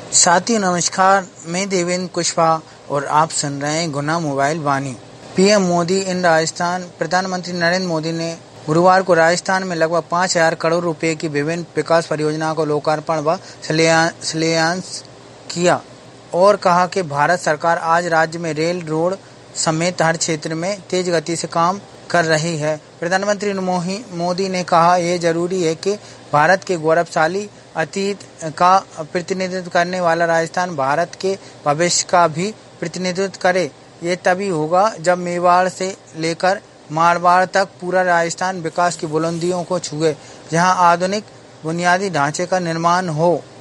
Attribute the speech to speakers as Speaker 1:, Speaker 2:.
Speaker 1: साथियों नमस्कार, मैं देवेंद्र कुशवाहा और आप सुन रहे हैं Guna mobile Vani. PM Modi in Rajasthan. प्रधानमंत्री नरेंद्र मोदी ने गुरुवार को राजस्थान में लगभग 5,000 करोड़ रुपए की विभिन्न विकास परियोजनाओं को लोकार्पण व शिलान्यास किया और कहा कि भारत सरकार आज राज्य में रेल, रोड समेत हर क्षेत्र में तेज गति से काम कर रही है। प्रधानमंत्री मोदी ने कहा, यह जरूरी है कि भारत के गौरवशाली अतीत का प्रतिनिधित्व करने वाला राजस्थान भारत के भविष्य का भी प्रतिनिधित्व करे। ये तभी होगा जब मेवाड़ से लेकर मारवाड़ तक पूरा राजस्थान विकास की बुलंदियों को छुए, जहां आधुनिक बुनियादी ढांचे का निर्माण हो।